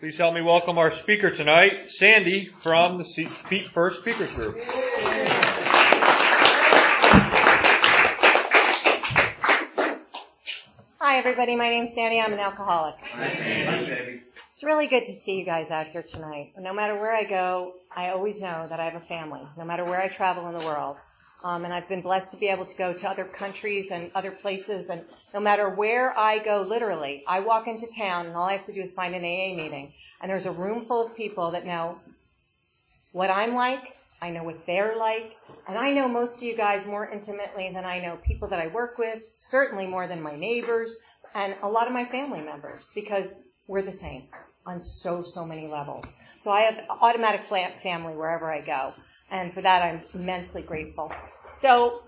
Please help me welcome our speaker tonight, Sandy from the Feet First Speakers Group. Hi everybody, my name's Sandy, I'm an alcoholic. Hi, Sandy. It's really good to see you guys out here tonight. No matter where I go, I always know that I have a family, no matter where I travel in the world. And I've been blessed to be able to go to other countries and other places, and no matter where I go, literally, I walk into town and all I have to do is find an AA meeting, and there's a room full of people that know what I'm like, I know what they're like, and I know most of you guys more intimately than I know people that I work with, certainly more than my neighbors, and a lot of my family members, because we're the same on so many levels. So I have automatic family wherever I go. And for that, I'm immensely grateful. So,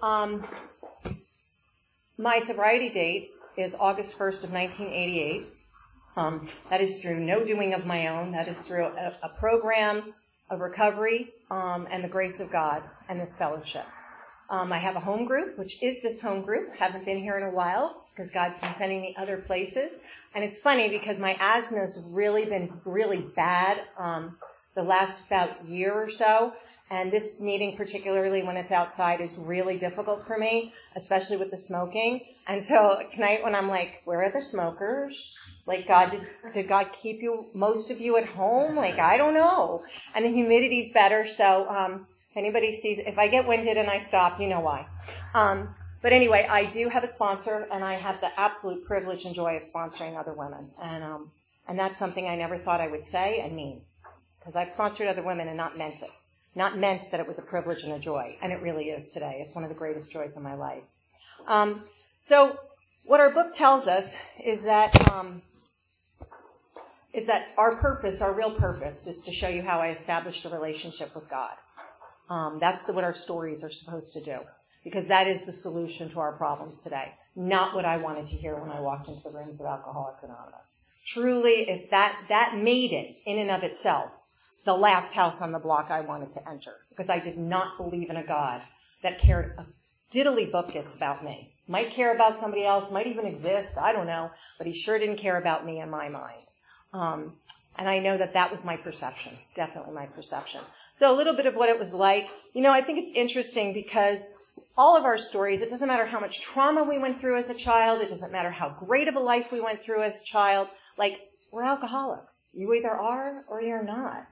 my sobriety date is August 1st of 1988. That is through no doing of my own. That is through a program of recovery, and the grace of God and this fellowship. I have a home group, which is this home group. Haven't been here in a while because God's been sending me other places. And it's funny because my asthma's really been really bad, the last about year or so. And this meeting, particularly when it's outside, is really difficult for me, especially with the smoking. And so tonight when I'm like, where are the smokers? Like, did God keep most of you at home? Like, I don't know. And the humidity's better, so if anybody sees, if I get winded and I stop, you know why. But anyway, I do have a sponsor, and I have the absolute privilege and joy of sponsoring other women. And that's something I never thought I would say and mean. Because I've sponsored other women and not meant it. Not meant that it was a privilege and a joy, and it really is today. It's one of the greatest joys of my life. So what our book tells us is that our purpose, our real purpose, is to show you how I established a relationship with God. That's what our stories are supposed to do, because that is the solution to our problems today. Not what I wanted to hear when I walked into the rooms of Alcoholics Anonymous. Truly, if that made it in and of itself, the last house on the block I wanted to enter, because I did not believe in a God that cared a diddly buckus about me. Might care about somebody else, might even exist, I don't know, but he sure didn't care about me in my mind. And I know that was my perception, definitely my perception. So a little bit of what it was like. I think it's interesting because all of our stories, it doesn't matter how much trauma we went through as a child, it doesn't matter how great of a life we went through as a child, like, we're alcoholics. You either are or you're not.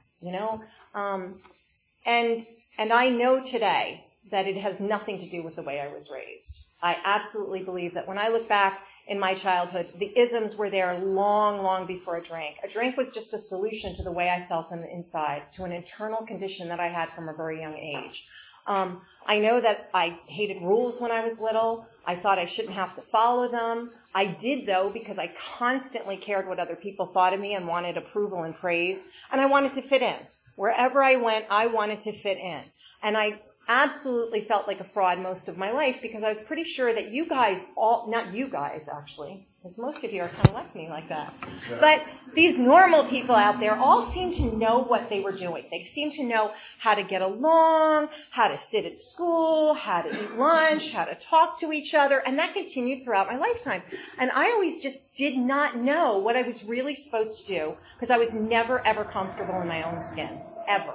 And I know today that it has nothing to do with the way I was raised. I absolutely believe that when I look back in my childhood, the isms were there long before a drink. A drink was just a solution to the way I felt on the inside, to an internal condition that I had from a very young age. I know that I hated rules when I was little. I thought I shouldn't have to follow them. I did, though, because I constantly cared what other people thought of me and wanted approval and praise. And I wanted to fit in. Wherever I went, I wanted to fit in. And I absolutely felt like a fraud most of my life because I was pretty sure that you guys not you guys, actually, because most of you are kind of like me like that. But these normal people out there all seem to know what they were doing. They seem to know how to get along, how to sit at school, how to eat lunch, how to talk to each other, and that continued throughout my lifetime. And I always just did not know what I was really supposed to do because I was never, ever comfortable in my own skin, ever.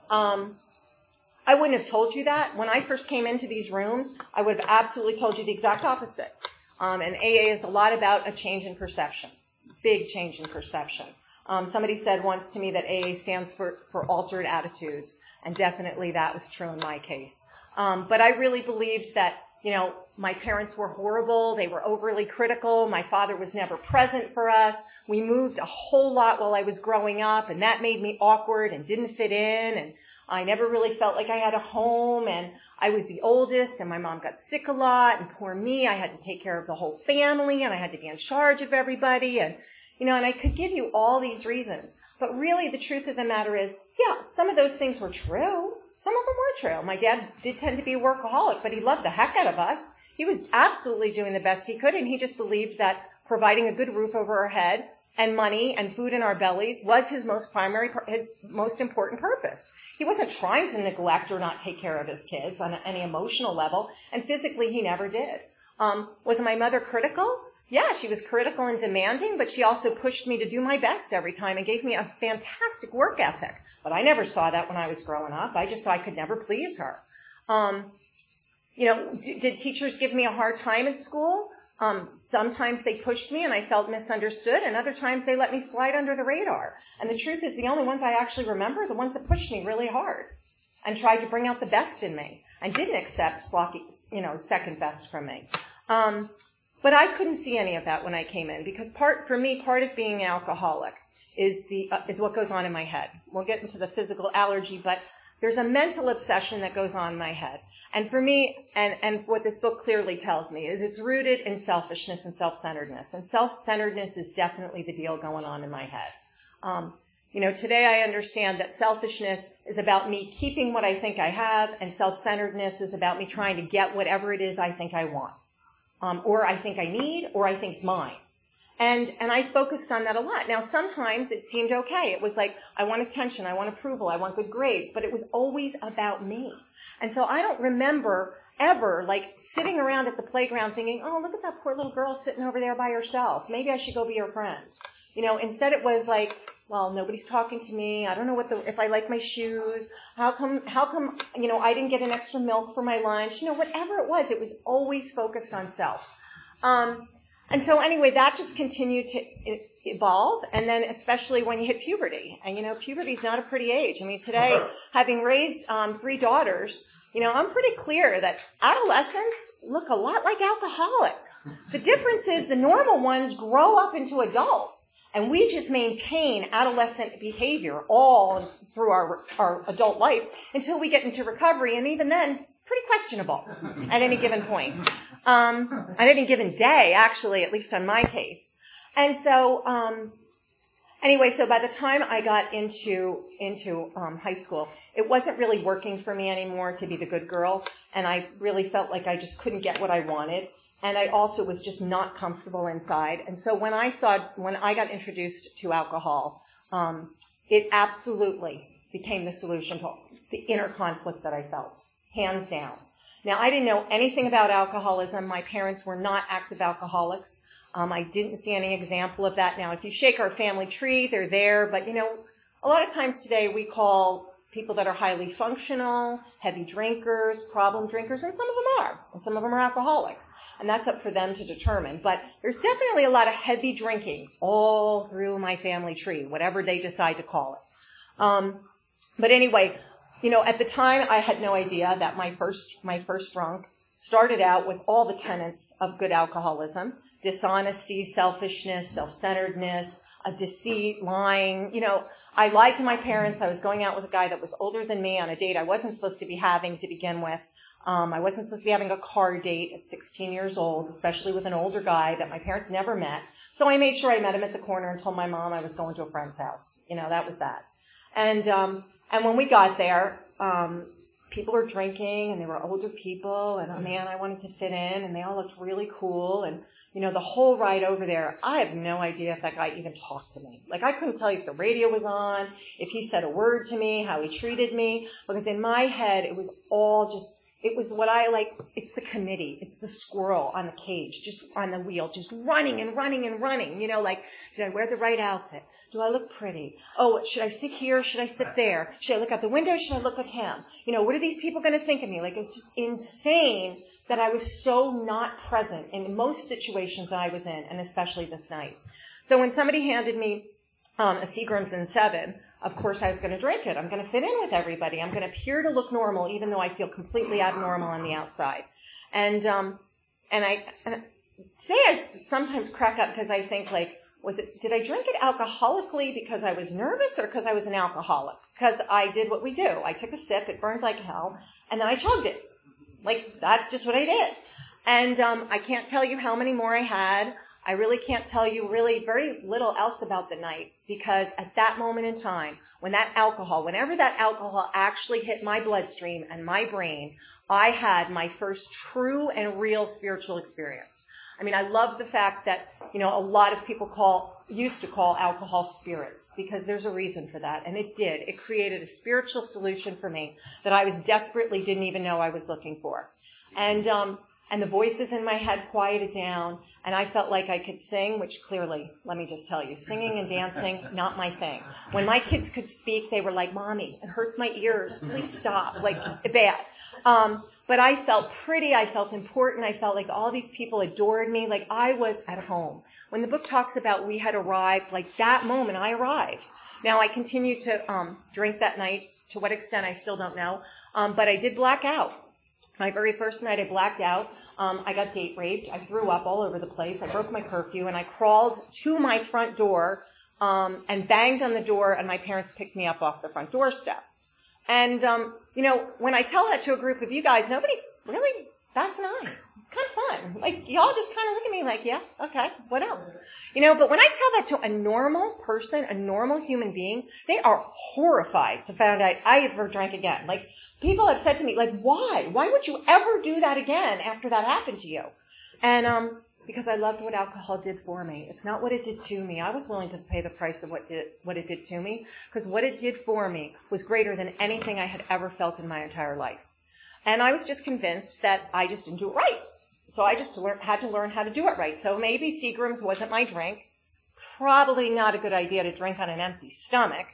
I wouldn't have told you that. When I first came into these rooms, I would have absolutely told you the exact opposite. And AA is a lot about a change in perception, big change in perception. Somebody said once to me that AA stands for altered attitudes, and definitely that was true in my case. But I really believed that, my parents were horrible. They were overly critical. My father was never present for us. We moved a whole lot while I was growing up, and that made me awkward and didn't fit in, and I never really felt like I had a home, and I was the oldest, and my mom got sick a lot, and poor me, I had to take care of the whole family, and I had to be in charge of everybody, and I could give you all these reasons. But really, the truth of the matter is, yeah, some of those things were true. Some of them were true. My dad did tend to be a workaholic, but he loved the heck out of us. He was absolutely doing the best he could, and he just believed that providing a good roof over our head and money and food in our bellies was his most important purpose. He wasn't trying to neglect or not take care of his kids on any emotional level, and physically he never did. Was my mother critical? Yeah, she was critical and demanding, but she also pushed me to do my best every time and gave me a fantastic work ethic. But I never saw that when I was growing up. I just saw I could never please her. Did teachers give me a hard time at school? Sometimes they pushed me and I felt misunderstood, and other times they let me slide under the radar. And the truth is, the only ones I actually remember are the ones that pushed me really hard and tried to bring out the best in me and didn't accept sloppy, second best from me. But I couldn't see any of that when I came in, because part of being an alcoholic is what goes on in my head. We'll get into the physical allergy, but there's a mental obsession that goes on in my head. And for me, and what this book clearly tells me, is it's rooted in selfishness and self-centeredness. And self-centeredness is definitely the deal going on in my head. Today I understand that selfishness is about me keeping what I think I have, and self-centeredness is about me trying to get whatever it is I think I want, or I think I need, or I think's mine. And I focused on that a lot. Now, sometimes it seemed okay. It was like, I want attention, I want approval, I want good grades, but it was always about me. And so I don't remember ever, sitting around at the playground thinking, oh, look at that poor little girl sitting over there by herself. Maybe I should go be her friend. Instead it was like, well, nobody's talking to me. I don't know if I like my shoes. How come, I didn't get an extra milk for my lunch? Whatever it was always focused on self. And so anyway, that just continued to evolve, and then especially when you hit puberty. And, puberty's not a pretty age. I mean, today, having raised 3 daughters, I'm pretty clear that adolescents look a lot like alcoholics. The difference is the normal ones grow up into adults, and we just maintain adolescent behavior all through our adult life until we get into recovery, and even then, pretty questionable at any given point. On any given day, actually, at least on my case. And so, so by the time I got into high school, it wasn't really working for me anymore to be the good girl, and I really felt like I just couldn't get what I wanted, and I also was just not comfortable inside. And so when I got introduced to alcohol, it absolutely became the solution to the inner conflict that I felt, hands down. Now, I didn't know anything about alcoholism. My parents were not active alcoholics. I didn't see any example of that. Now, if you shake our family tree, they're there. But, a lot of times today we call people that are highly functional, heavy drinkers, problem drinkers, and some of them are. And some of them are alcoholics. And that's up for them to determine. But there's definitely a lot of heavy drinking all through my family tree, whatever they decide to call it. But anyway, at the time, I had no idea that my first drunk started out with all the tenets of good alcoholism: dishonesty, selfishness, self-centeredness, deceit, lying. I lied to my parents. I was going out with a guy that was older than me on a date I wasn't supposed to be having to begin with. I wasn't supposed to be having a car date at 16 years old, especially with an older guy that my parents never met. So I made sure I met him at the corner and told my mom I was going to a friend's house. That was that. And when we got there, people were drinking, and they were older people, and I wanted to fit in, and they all looked really cool. And, the whole ride over there, I have no idea if that guy even talked to me. I couldn't tell you if the radio was on, if he said a word to me, how he treated me, because in my head, it was all just, it was what I like, it's the committee, it's the squirrel on the cage, just on the wheel, just running and running and running, did I wear the right outfit? Do I look pretty? Oh, should I sit here? Should I sit there? Should I look out the window? Should I look at him? What are these people going to think of me? It's just insane that I was so not present in most situations that I was in, and especially this night. So when somebody handed me a Seagram's and 7, of course I was going to drink it. I'm going to fit in with everybody. I'm going to appear to look normal, even though I feel completely abnormal on the outside. And today I sometimes crack up because I think, did I drink it alcoholically because I was nervous, or because I was an alcoholic? Because I did what we do. I took a sip, it burned like hell, and then I chugged it. That's just what I did. And I can't tell you how many more I had. I really can't tell you really very little else about the night, because at that moment in time, whenever that alcohol actually hit my bloodstream and my brain, I had my first true and real spiritual experience. I love the fact that, a lot of people used to call alcohol spirits, because there's a reason for that. And it did. It created a spiritual solution for me that I didn't even know I was looking for. And and the voices in my head quieted down, and I felt like I could sing, which clearly, let me just tell you, singing and dancing, not my thing. When my kids could speak, they were like, Mommy, it hurts my ears. Please stop. Like, bad. But I felt pretty. I felt important. I felt like all these people adored me. Like I was at home. When the book talks about we had arrived, like that moment I arrived. Now I continued to drink that night. To what extent, I still don't know. But I did black out. My very first night, I blacked out. I got date raped. I threw up all over the place. I broke my curfew, and I crawled to my front door and banged on the door, and my parents picked me up off the front doorstep. And, when I tell that to a group of you guys, nobody really, that's nice. It's kind of fun. Like, y'all just kind of look at me like, yeah, okay, what else? But when I tell that to a normal person, a normal human being, they are horrified to find out I ever drank again. Like, people have said to me, like, why? Why would you ever do that again after that happened to you? And, because I loved what alcohol did for me. It's not what it did to me. I was willing to pay the price of what it did to me, because what it did for me was greater than anything I had ever felt in my entire life. And I was just convinced that I just didn't do it right. So I just had to learn how to do it right. So maybe Seagram's wasn't my drink. Probably not a good idea to drink on an empty stomach.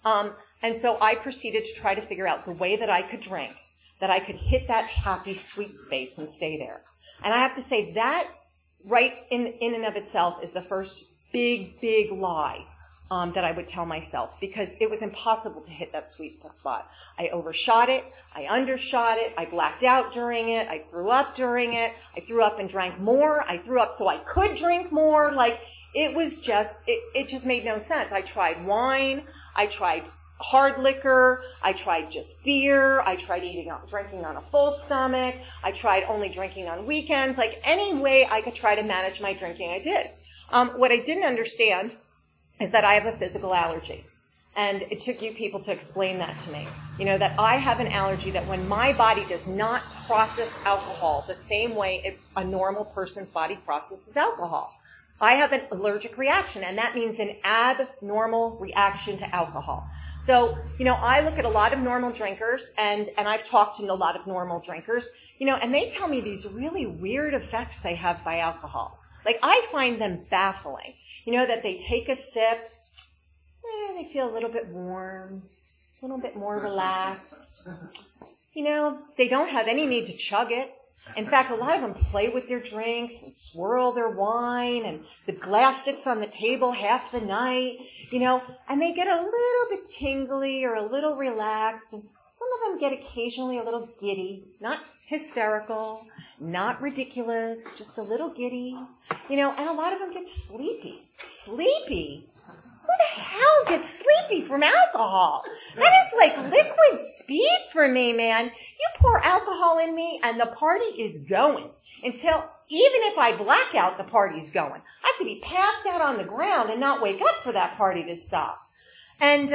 And so I proceeded to try to figure out the way that I could drink, that I could hit that happy, sweet space and stay there. And I have to say that right in and of itself is the first big, big lie that I would tell myself, because it was impossible to hit that sweet spot. I overshot it. I undershot it. I blacked out during it. I threw up during it. I threw up and drank more. I threw up so I could drink more. Like, it was just, it just made no sense. I tried wine. I tried hard liquor. I tried just beer. I tried drinking on a full stomach. I tried only drinking on weekends. Like, any way I could try to manage my drinking, I did. What I didn't understand is that I have a physical allergy. And it took you people to explain that to me. That I have an allergy, that when my body does not process alcohol the same way a normal person's body processes alcohol, I have an allergic reaction, and that means an abnormal reaction to alcohol. So, I look at a lot of normal drinkers, and I've talked to a lot of normal drinkers, and they tell me these really weird effects they have by alcohol. Like, I find them baffling. That they take a sip, they feel a little bit warm, a little bit more relaxed. They don't have any need to chug it. In fact, a lot of them play with their drinks and swirl their wine, and the glass sits on the table half the night, and they get a little bit tingly or a little relaxed, and some of them get occasionally a little giddy, not hysterical, not ridiculous, just a little giddy, and a lot of them get sleepy. Sleepy? Who the hell gets sleepy from alcohol? That is like liquid speed for me, man. You pour alcohol in me and the party is going. Until, even if I black out, the party's going. I could be passed out on the ground and not wake up for that party to stop. And,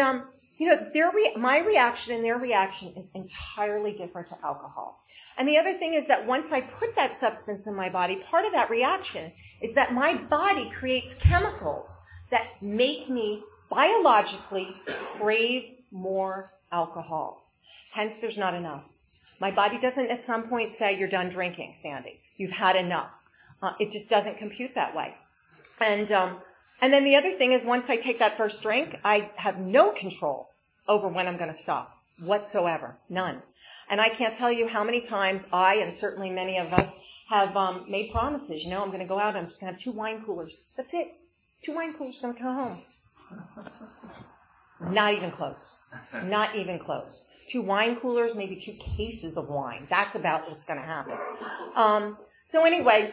my reaction and their reaction is entirely different to alcohol. And the other thing is that once I put that substance in my body, part of that reaction is that my body creates chemicals that make me biologically crave more alcohol. Hence, there's not enough. My body doesn't at some point say, you're done drinking, Sandy. You've had enough. It just doesn't compute that way. And then the other thing is, once I take that first drink, I have no control over when I'm going to stop whatsoever. None. And I can't tell you how many times I, and certainly many of us, have made promises. I'm going to go out, I'm just going to have 2 wine coolers. That's it. 2 wine coolers, going to come home. Not even close. Not even close. 2 wine coolers, maybe 2 cases of wine. That's about what's going to happen. So anyway,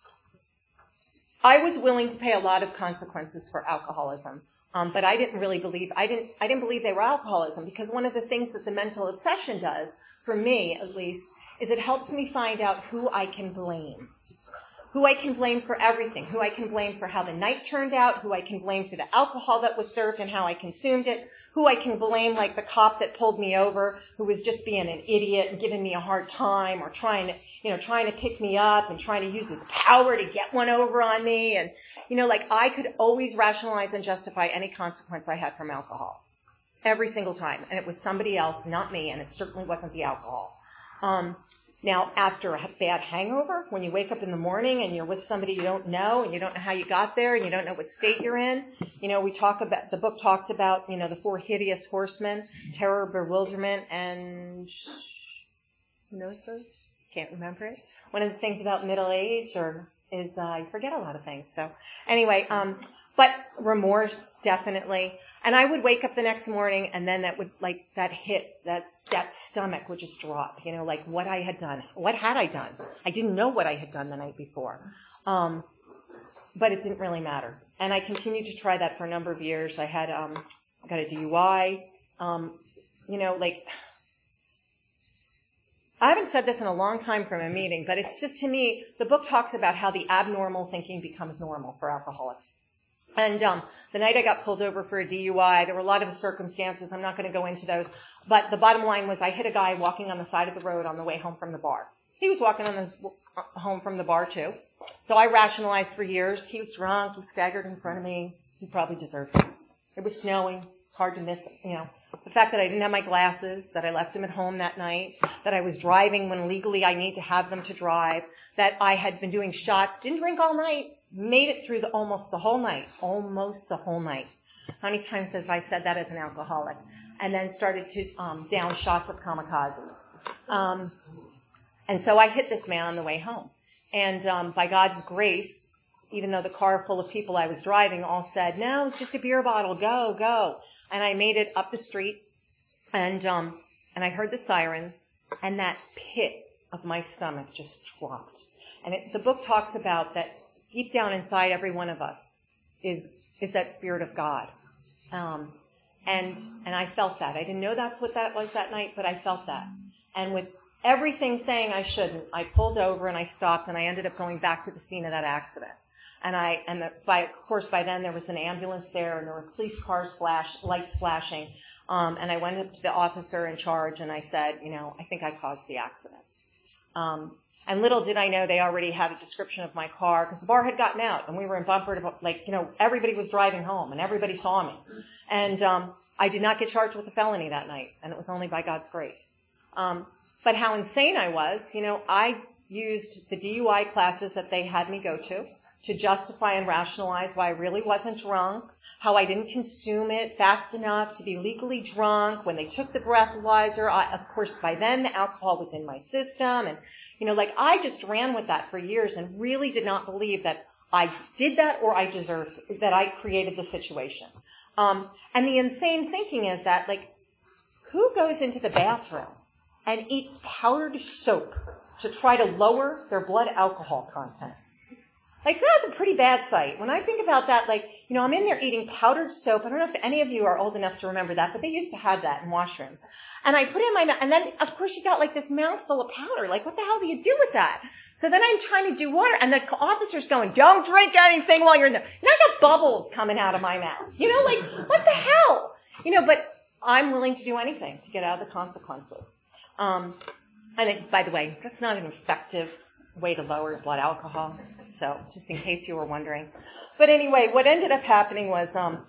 I was willing to pay a lot of consequences for alcoholism. But I didn't really believe, I didn't believe they were alcoholism, because one of the things that the mental obsession does, for me at least, is it helps me find out who I can blame. Who I can blame for everything. Who I can blame for how the night turned out. Who I can blame for the alcohol that was served and how I consumed it. Who I can blame, like the cop that pulled me over, who was just being an idiot and giving me a hard time, or trying to pick me up and trying to use his power to get one over on me. And, I could always rationalize and justify any consequence I had from alcohol. Every single time. And it was somebody else, not me, and it certainly wasn't the alcohol. Now, after a bad hangover, when you wake up in the morning and you're with somebody you don't know and you don't know how you got there and you don't know what state you're in, the book talks about, the 4 hideous horsemen, terror, bewilderment, and who knows those? Can't remember it. One of the things about middle age is you forget a lot of things. So anyway, but remorse, definitely. And I would wake up the next morning and then that would, that stomach would just drop, what I had done. What had I done? I didn't know what I had done the night before. But it didn't really matter. And I continued to try that for a number of years. I had, got a DUI. I haven't said this in a long time from a meeting, but it's just, to me, the book talks about how the abnormal thinking becomes normal for alcoholics. And the night I got pulled over for a DUI, there were a lot of circumstances. I'm not going to go into those. But the bottom line was I hit a guy walking on the side of the road on the way home from the bar. He was walking home from the bar, too. So I rationalized for years. He was drunk. He staggered in front of me. He probably deserved it. It was snowing. It's hard to miss, The fact that I didn't have my glasses, that I left them at home that night, that I was driving when legally I need to have them to drive, that I had been doing shots, didn't drink all night, made it through almost the whole night. How many times have I said that as an alcoholic? And then started to down shots of kamikaze. And so I hit this man on the way home. And by God's grace, even though the car full of people I was driving all said, no, it's just a beer bottle, go, go. And I made it up the street, and I heard the sirens, and that pit of my stomach just dropped. And the book talks about that deep down inside every one of us is that Spirit of God. And I felt that. I didn't know that's what that was that night, but I felt that. And with everything saying I shouldn't, I pulled over and I stopped, and I ended up going back to the scene of that accident. Of course, by then there was an ambulance there, and there were police cars lights flashing. And I went up to the officer in charge, and I said, I think I caused the accident. And little did I know they already had a description of my car, because the bar had gotten out, and we were in bumper to, everybody was driving home, and everybody saw me. And I did not get charged with a felony that night, and it was only by God's grace. But how insane I was, I used the DUI classes that they had me go to justify and rationalize why I really wasn't drunk, how I didn't consume it fast enough to be legally drunk. When they took the breathalyzer, of course, by then the alcohol was in my system. And, I just ran with that for years and really did not believe that I did that or I deserved, that I created the situation. And the insane thinking is that, who goes into the bathroom and eats powdered soap to try to lower their blood alcohol content? That's a pretty bad sight. When I think about that, I'm in there eating powdered soap. I don't know if any of you are old enough to remember that, but they used to have that in washrooms. And I put it in my mouth, and then, of course, you got this mouthful of powder. What the hell do you do with that? So then I'm trying to do water, and the officer's going, don't drink anything while you're in there. And I got bubbles coming out of my mouth. What the hell? But I'm willing to do anything to get out of the consequences. And by the way, that's not an effective way to lower blood alcohol. So, just in case you were wondering. But anyway, what ended up happening was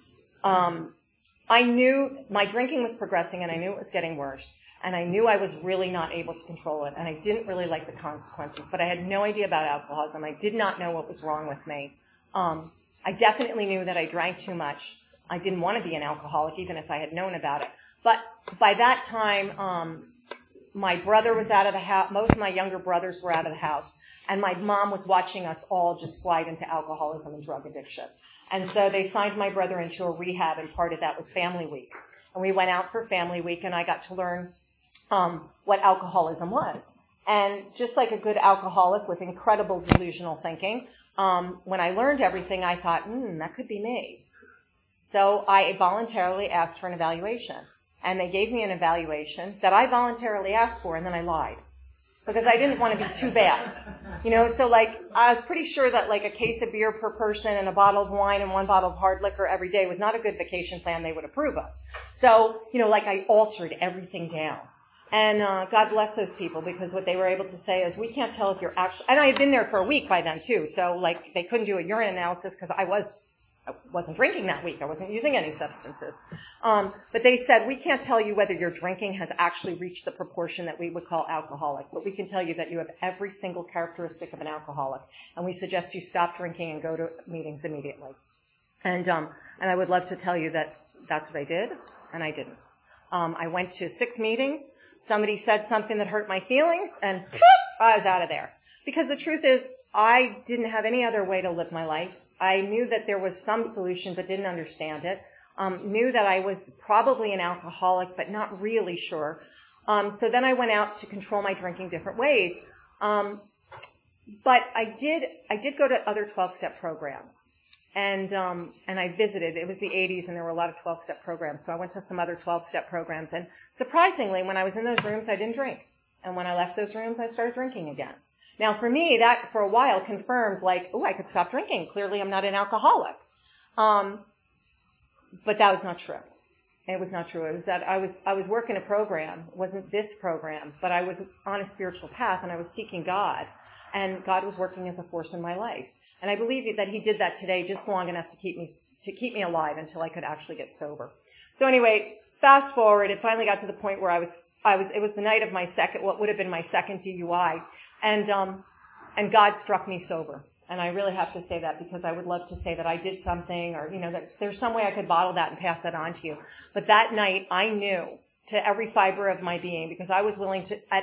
I knew my drinking was progressing, and I knew it was getting worse. And I knew I was really not able to control it, and I didn't really like the consequences. But I had no idea about alcoholism. I did not know what was wrong with me. I definitely knew that I drank too much. I didn't want to be an alcoholic, even if I had known about it. But by that time, my brother was out of the house. Most of my younger brothers were out of the house. And my mom was watching us all just slide into alcoholism and drug addiction. And so they signed my brother into a rehab, and part of that was Family Week. And we went out for Family Week, and I got to learn what alcoholism was. And just like a good alcoholic with incredible delusional thinking, when I learned everything, I thought, that could be me. So I voluntarily asked for an evaluation. And they gave me an evaluation that I voluntarily asked for, and then I lied. Because I didn't want to be too bad. So I was pretty sure that a case of beer per person and a bottle of wine and one bottle of hard liquor every day was not a good vacation plan they would approve of. So, I altered everything down. And God bless those people, because what they were able to say is, we can't tell if you're actually, and I had been there for a week by then too, so they couldn't do a urine analysis because I was I wasn't drinking that week. I wasn't using any substances. But they said, we can't tell you whether your drinking has actually reached the proportion that we would call alcoholic, but we can tell you that you have every single characteristic of an alcoholic, and we suggest you stop drinking and go to meetings immediately. And I would love to tell you that that's what I did, and I didn't. I went to 6 meetings. Somebody said something that hurt my feelings, and I was out of there. Because the truth is, I didn't have any other way to live my life. I knew that there was some solution, but didn't understand it. Knew that I was probably an alcoholic, but not really sure. So then I went out to control my drinking different ways. But I did go to other 12-step programs. And I visited. It was the 80s, and there were a lot of 12-step programs. So I went to some other 12-step programs. And surprisingly, when I was in those rooms, I didn't drink. And when I left those rooms, I started drinking again. Now, for me, that for a while confirmed, like, I could stop drinking. Clearly, I'm not an alcoholic. But that was not true. It was not true. It was that I was working a program. It wasn't this program, but I was on a spiritual path, and I was seeking God. And God was working as a force in my life. And I believe that He did that today just long enough to keep me alive until I could actually get sober. So anyway, fast forward, it finally got to the point where it was the night of what would have been my second DUI. And God struck me sober. And I really have to say that because I would love to say that I did something or, that there's some way I could bottle that and pass that on to you. But that night I knew to every fiber of my being because I was willing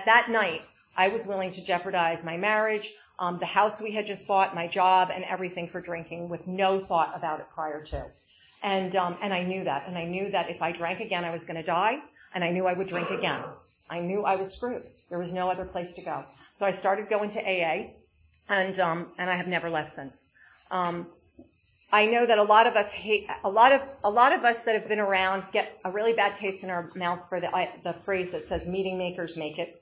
to jeopardize my marriage, the house we had just bought, my job, and everything for drinking with no thought about it prior to. And I knew that. And I knew that if I drank again, I was going to die. And I knew I would drink again. I knew I was screwed. There was no other place to go. So I started going to AA, and I have never left since. I know that a lot of us that have been around get a really bad taste in our mouth for the phrase that says meeting makers make it.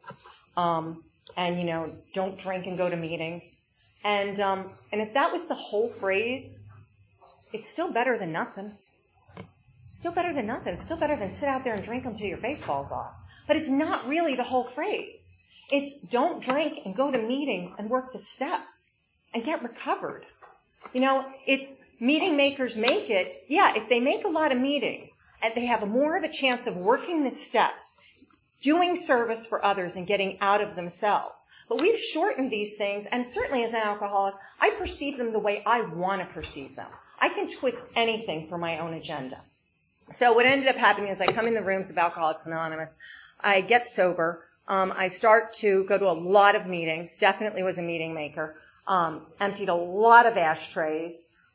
And don't drink and go to meetings. And if that was the whole phrase, it's still better than nothing. Still better than nothing. It's still better than sit out there and drink until your face falls off. But it's not really the whole phrase. It's don't drink and go to meetings and work the steps and get recovered. It's meeting makers make it. Yeah, if they make a lot of meetings and they have more of a chance of working the steps, doing service for others and getting out of themselves. But we've shortened these things, and certainly as an alcoholic, I perceive them the way I want to perceive them. I can twist anything for my own agenda. So what ended up happening is I come in the rooms of Alcoholics Anonymous, I get sober, I start to go to a lot of meetings, definitely was a meeting maker, emptied a lot of ashtrays,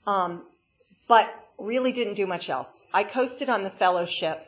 but really didn't do much else. I coasted on the fellowship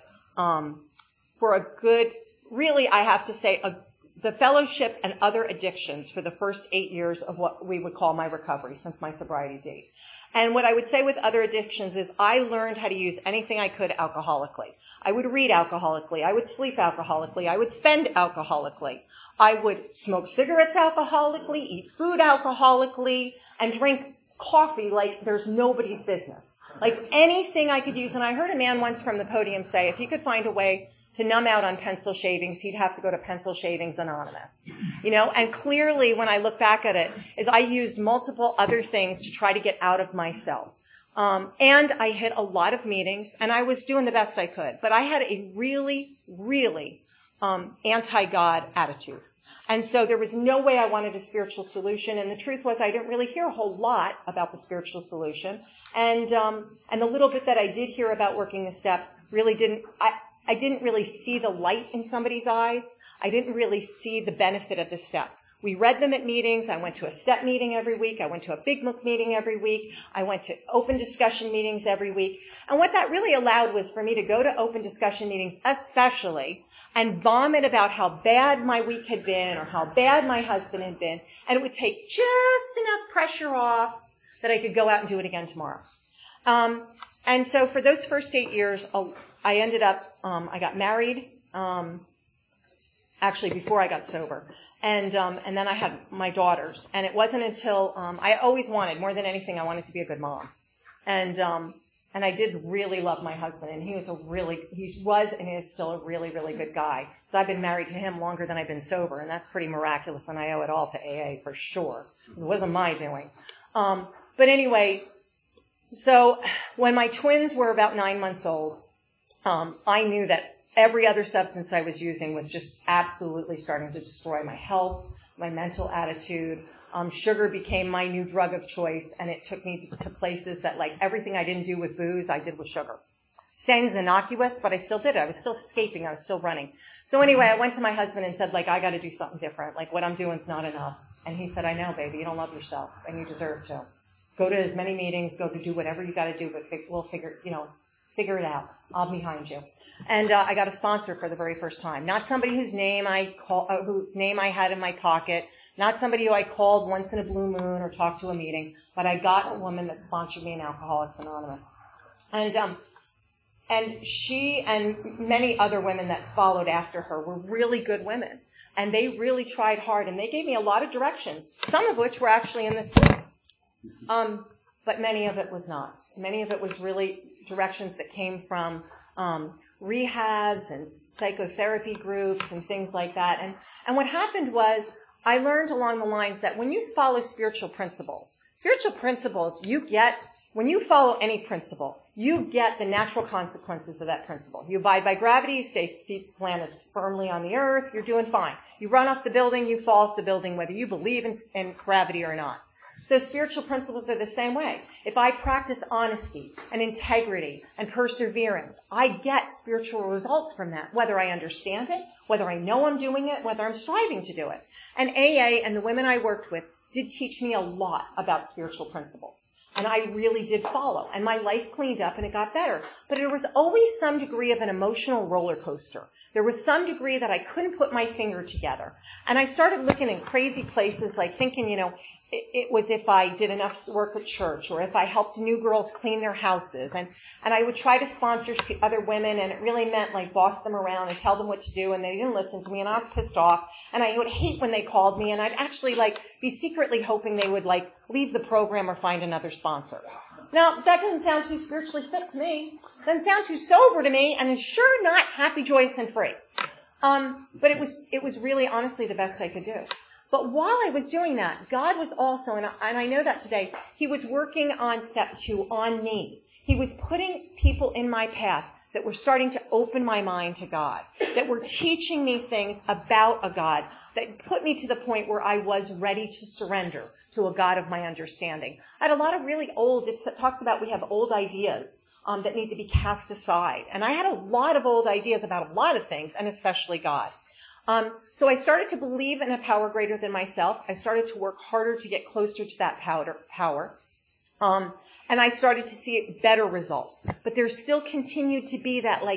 for a good, really I have to say, the fellowship and other addictions for the first 8 years of what we would call my recovery since my sobriety date. And what I would say with other addictions is I learned how to use anything I could alcoholically. I would read alcoholically. I would sleep alcoholically. I would spend alcoholically. I would smoke cigarettes alcoholically, eat food alcoholically, and drink coffee like there's nobody's business. Like anything I could use. And I heard a man once from the podium say if he could find a way to numb out on pencil shavings, he'd have to go to Pencil Shavings Anonymous. And clearly when I look back at it, is I used multiple other things to try to get out of myself. And I hit a lot of meetings, and I was doing the best I could. But I had a really, really anti-God attitude. And so there was no way I wanted a spiritual solution. And the truth was I didn't really hear a whole lot about the spiritual solution. And the little bit that I did hear about working the steps really I didn't really see the light in somebody's eyes. I didn't really see the benefit of the steps. We read them at meetings. I went to a step meeting every week. I went to a Big Book meeting every week. I went to open discussion meetings every week. And what that really allowed was for me to go to open discussion meetings especially and vomit about how bad my week had been or how bad my husband had been. And it would take just enough pressure off that I could go out and do it again tomorrow. And so for those first 8 years, I ended up, I got married, actually before I got sober. And then I had my daughters. And it wasn't until, I always wanted, more than anything, I wanted to be a good mom. And I did really love my husband. And he was and is still a really, really good guy. So I've been married to him longer than I've been sober. And that's pretty miraculous. And I owe it all to AA for sure. It wasn't my doing. But anyway, So when my twins were about 9 months old, I knew that every other substance I was using was just absolutely starting to destroy my health, my mental attitude. Sugar became my new drug of choice, and it took me to places that, like, everything I didn't do with booze, I did with sugar. Sounds innocuous, but I still did it. I was still escaping. I was still running. So anyway, I went to my husband and said, like, I got to do something different. Like, what I'm doing is not enough. And he said, I know, baby. You don't love yourself, and you deserve to. Go to as many meetings. Go to do whatever you got to do, but we'll figure it out. I'll be behind you. And I got a sponsor for the very first time. Not somebody whose name I had in my pocket. Not somebody who I called once in a blue moon or talked to a meeting. But I got a woman that sponsored me in Alcoholics Anonymous. And she and many other women that followed after her were really good women. And they really tried hard. And they gave me a lot of directions, some of which were actually in this book. But many of it was not. Many of it was really directions that came from rehabs and psychotherapy groups and things like that. And what happened was I learned along the lines that when you follow spiritual principles, when you follow any principle, you get the natural consequences of that principle. You abide by gravity, you stay feet planted firmly on the earth, you're doing fine. You run off the building, you fall off the building, whether you believe in gravity or not. So spiritual principles are the same way. If I practice honesty and integrity and perseverance, I get spiritual results from that, whether I understand it, whether I know I'm doing it, whether I'm striving to do it. And AA and the women I worked with did teach me a lot about spiritual principles. And I really did follow. And my life cleaned up and it got better. But there was always some degree of an emotional roller coaster. There was some degree that I couldn't put my finger together. And I started looking in crazy places, like thinking, it was if I did enough work at church or if I helped new girls clean their houses. And I would try to sponsor other women, and it really meant like boss them around and tell them what to do, and they didn't listen to me, and I was pissed off. And I would hate when they called me, and I'd actually be secretly hoping they would leave the program or find another sponsor. Now, that doesn't sound too spiritually fit to me. Doesn't sound too sober to me, and it's sure not happy, joyous, and free. But it was really honestly the best I could do. But while I was doing that, God was also, and I know that today, He was working on step 2 on me. He was putting people in my path that were starting to open my mind to God, that were teaching me things about a God, that put me to the point where I was ready to surrender to a God of my understanding. I had a lot of really old, it talks about we have old ideas that need to be cast aside. And I had a lot of old ideas about a lot of things, and especially God. So I started to believe in a power greater than myself. I started to work harder to get closer to that power. And I started to see better results. But there still continued to be that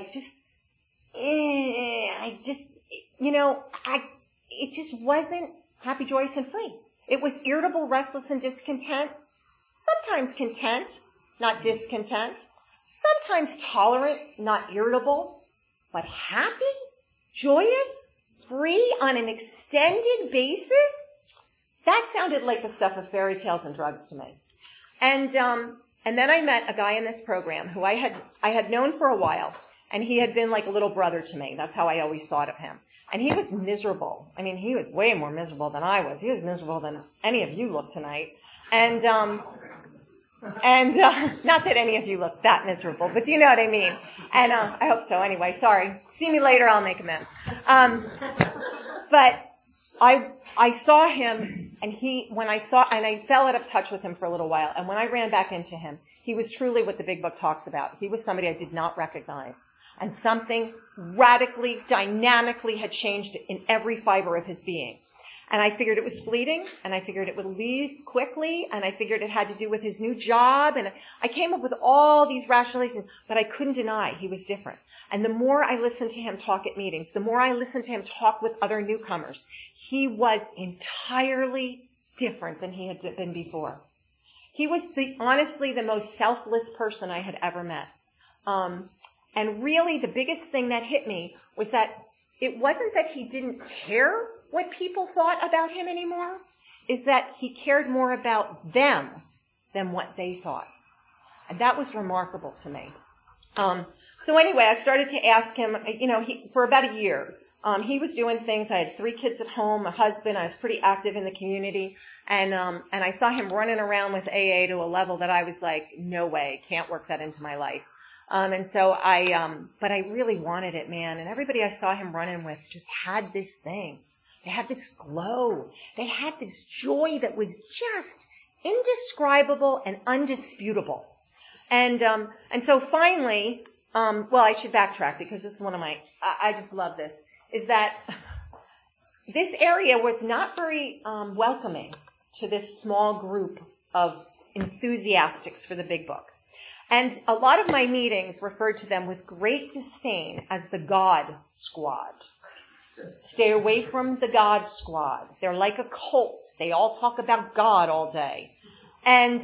it just wasn't happy, joyous, and free. It was irritable, restless, and discontent. Sometimes content, not discontent. Sometimes tolerant, not irritable. But happy, joyous, free on an extended basis? That sounded like the stuff of fairy tales and drugs to me. And then I met a guy in this program who I had known for a while, and he had been like a little brother to me. That's how I always thought of him. And he was miserable. I mean, he was way more miserable than I was. He was miserable than any of you look tonight. And not that any of you look that miserable, but do you know what I mean? And I hope so. Anyway, sorry. See me later. I'll make amends. But I saw him, and I fell out of touch with him for a little while. And when I ran back into him, he was truly what the Big Book talks about. He was somebody I did not recognize. And something radically, dynamically had changed in every fiber of his being. And I figured it was fleeting, and I figured it would leave quickly, and I figured it had to do with his new job, and I came up with all these rationalizations, but I couldn't deny he was different. And the more I listened to him talk at meetings, the more I listened to him talk with other newcomers, he was entirely different than he had been before. He was honestly the most selfless person I had ever met. And really the biggest thing that hit me was that it wasn't that he didn't care what people thought about him anymore, is that he cared more about them than what they thought. And that was remarkable to me. So anyway, I started to ask him, for about a year, he was doing things. I had 3 kids at home, a husband. I was pretty active in the community. And I saw him running around with AA to a level that I was like, no way, can't work that into my life. And so but I really wanted it, man. And everybody I saw him running with just had this thing. They had this glow. They had this joy that was just indescribable and undisputable. And so finally, I should backtrack because this is one of my, I just love this, is that this area was not very welcoming to this small group of enthusiasts for the big book. And a lot of my meetings referred to them with great disdain as the God Squad. Stay away from the God Squad. They're like a cult. They all talk about God all day. And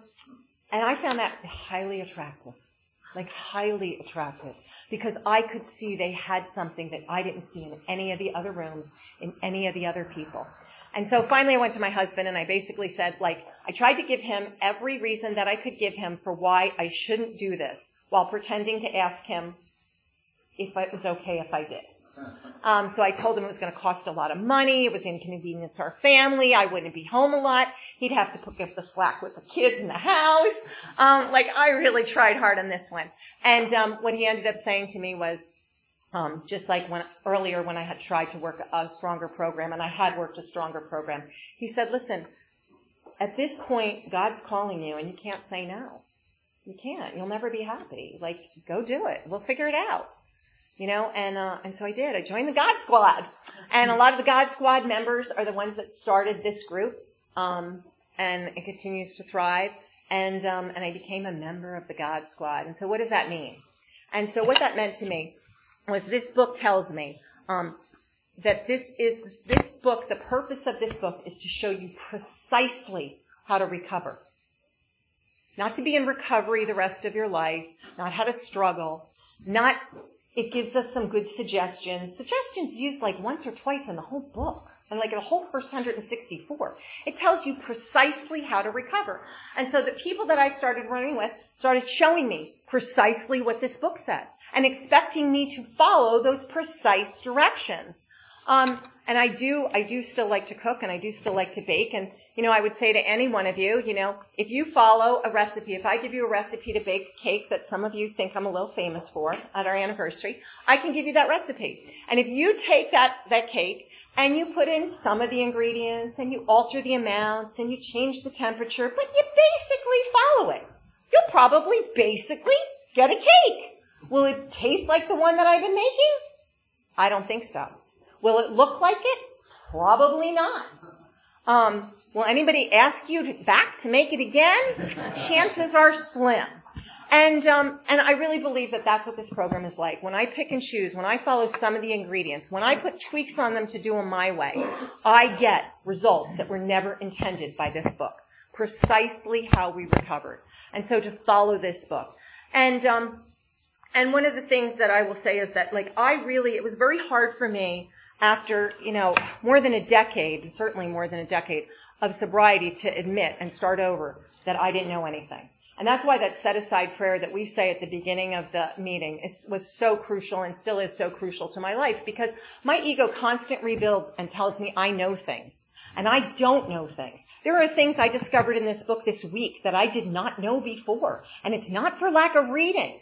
I found that highly attractive. Like highly attractive. Because I could see they had something that I didn't see in any of the other rooms, in any of the other people. And so finally I went to my husband and I basically said, I tried to give him every reason that I could give him for why I shouldn't do this, while pretending to ask him if it was okay if I did. So I told him it was going to cost a lot of money, it was inconvenience to our family, I wouldn't be home a lot, he'd have to pick up the slack with the kids in the house. I really tried hard on this one. And what he ended up saying to me was, just like earlier when I had tried to work a stronger program, and I had worked a stronger program, he said, listen, at this point, God's calling you, and you can't say no. You can't. You'll never be happy. Go do it. We'll figure it out. And so I did. I joined the God Squad. And a lot of the God Squad members are the ones that started this group. And it continues to thrive. And I became a member of the God Squad. And so what does that mean? And so what that meant to me was this book tells me, that this book, the purpose of this book is to show you precisely how to recover. Not to be in recovery the rest of your life, not how to struggle, it gives us some good suggestions. Suggestions used once or twice in the whole book. And the whole first 164. It tells you precisely how to recover. And so the people that I started running with started showing me precisely what this book said. And expecting me to follow those precise directions. And I do still like to cook and I do still like to bake. And, I would say to any one of you, if you follow a recipe, if I give you a recipe to bake cake that some of you think I'm a little famous for at our anniversary, I can give you that recipe. And if you take that cake and you put in some of the ingredients and you alter the amounts and you change the temperature, but you basically follow it, you'll probably basically get a cake. Will it taste like the one that I've been making? I don't think so. Will it look like it? Probably not. Will anybody ask you back to make it again? Chances are slim. And I really believe that that's what this program is like. When I pick and choose, when I follow some of the ingredients, when I put tweaks on them to do them my way, I get results that were never intended by this book. Precisely how we recovered. And so to follow this book. And one of the things that I will say is that, it was very hard for me after, more than a decade, certainly more than a decade of sobriety to admit and start over that I didn't know anything. And that's why that set-aside prayer that we say at the beginning of the meeting was so crucial and still is so crucial to my life, because my ego constantly rebuilds and tells me I know things. And I don't know things. There are things I discovered in this book this week that I did not know before. And it's not for lack of reading.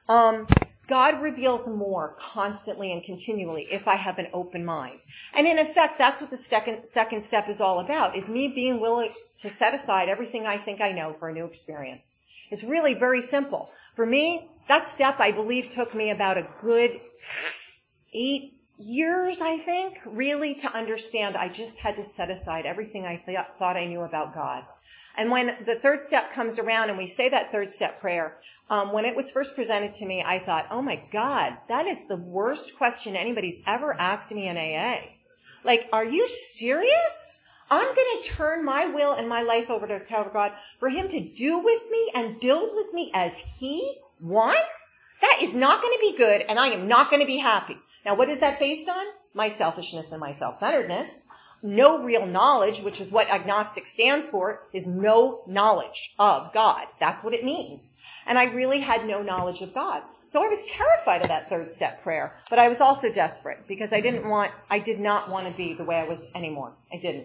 God reveals more constantly and continually if I have an open mind. And in effect, that's what the second step is all about, is me being willing to set aside everything I think I know for a new experience. It's really very simple. For me, that step, I believe, took me about a good 8 years, I think, really to understand I just had to set aside everything I thought I knew about God. And when the third step comes around and we say that third step prayer, when it was first presented to me, I thought, oh my God, that is the worst question anybody's ever asked me in AA. Are you serious? I'm going to turn my will and my life over to God for Him to do with me and build with me as He wants? That is not going to be good, and I am not going to be happy. Now, what is that based on? My selfishness and my self-centeredness. No real knowledge, which is what agnostic stands for, is no knowledge of God. That's what it means. And I really had no knowledge of God. So I was terrified of that third step prayer, but I was also desperate because I did not want to be the way I was anymore. I didn't.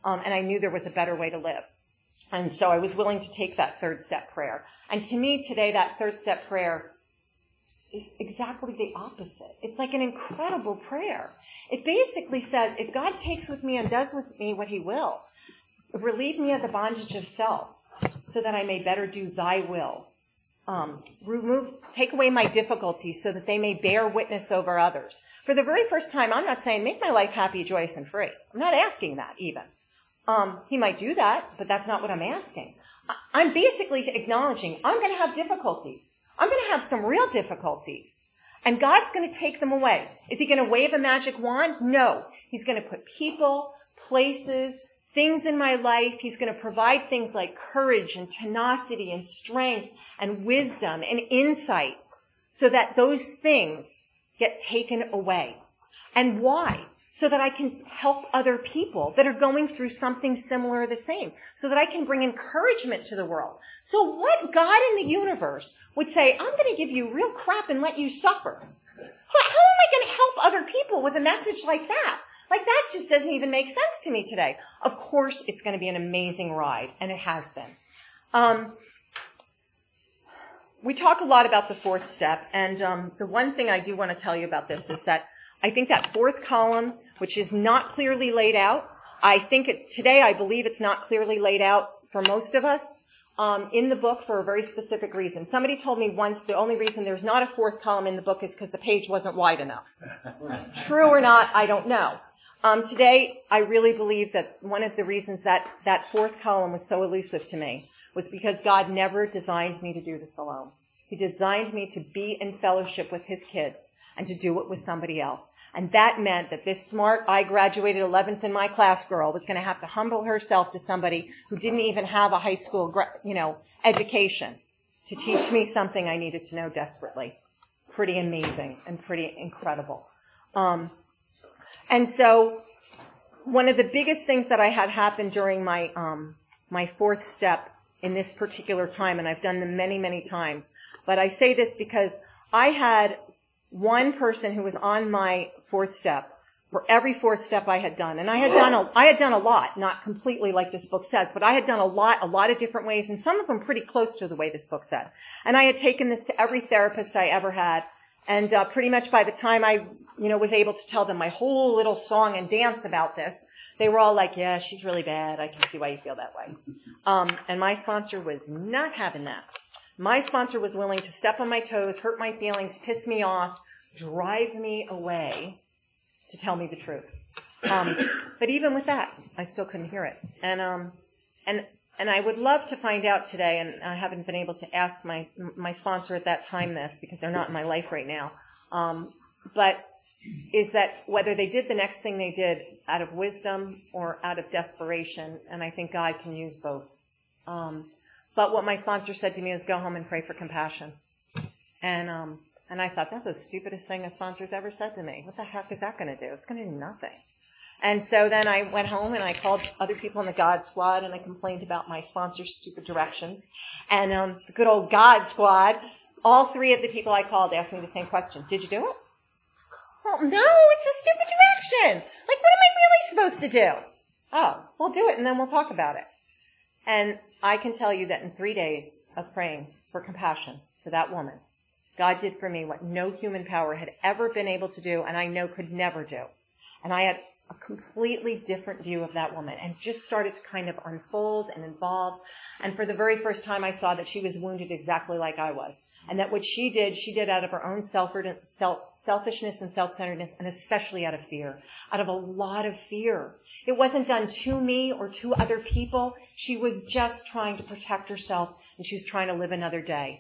and I knew there was a better way to live. And so I was willing to take that third step prayer. And to me today, that third step prayer is exactly the opposite. It's like an incredible prayer. It basically says, if God takes with me and does with me what he will, relieve me of the bondage of self so that I may better do thy will. Take away my difficulties so that they may bear witness over others. For the very first time, I'm not saying make my life happy, joyous, and free. I'm not asking that even. He might do that, but that's not what I'm asking. I'm basically acknowledging I'm going to have difficulties. I'm going to have some real difficulties. And God's going to take them away. Is he going to wave a magic wand? No. He's going to put people, places, things in my life. He's going to provide things like courage and tenacity and strength and wisdom and insight so that those things get taken away. And why? So that I can help other people that are going through something similar or the same. So that I can bring encouragement to the world. So what God in the universe would say, I'm going to give you real crap and let you suffer? How am I going to help other people with a message like that? Like that just doesn't even make sense to me today. Of course it's going to be an amazing ride, and it has been. We talk a lot about the fourth step, and the one thing I do want to tell you about this is that I think that fourth column, which is not clearly laid out, today I believe it's not clearly laid out for most of us in the book for a very specific reason. Somebody told me once the only reason there's not a fourth column in the book is because the page wasn't wide enough. True or not, I don't know. Today, I really believe that one of the reasons that fourth column was so elusive to me was because God never designed me to do this alone. He designed me to be in fellowship with his kids and to do it with somebody else. And that meant that this smart, I graduated 11th in my class girl was going to have to humble herself to somebody who didn't even have a high school, education to teach me something I needed to know desperately. Pretty amazing and pretty incredible. And so one of the biggest things that I had happen during my fourth step in this particular time, and I've done them many, many times, but I say this because I had one person who was on my fourth step for every fourth step I had done. And I had done a lot, not completely like this book says, but I had done a lot of different ways, and some of them pretty close to the way this book said. And I had taken this to every therapist I ever had. And pretty much by the time I, was able to tell them my whole little song and dance about this, they were all like, yeah, she's really bad. I can see why you feel that way. And my sponsor was not having that. My sponsor was willing to step on my toes, hurt my feelings, piss me off, drive me away to tell me the truth. But even with that, I still couldn't hear it. And I would love to find out today, and I haven't been able to ask my sponsor at that time this because they're not in my life right now, but is that whether they did the next thing they did out of wisdom or out of desperation, and I think God can use both. But what my sponsor said to me is go home and pray for compassion. And I thought, that's the stupidest thing a sponsor's ever said to me. What the heck is that going to do? It's going to do nothing. And so then I went home and I called other people in the God Squad and I complained about my sponsor's stupid directions. And the good old God Squad, all three of the people I called asked me the same question. Did you do it? Well, no, it's a stupid direction. Like, what am I really supposed to do? Oh, we'll do it and then we'll talk about it. And I can tell you that in 3 days of praying for compassion for that woman, God did for me what no human power had ever been able to do and I know could never do. And I had a completely different view of that woman and just started to kind of unfold and evolve. And for the very first time I saw that she was wounded exactly like I was. And that what she did out of her own selfishness and self-centeredness, and especially out of fear. Out of a lot of fear. It wasn't done to me or to other people. She was just trying to protect herself and she was trying to live another day.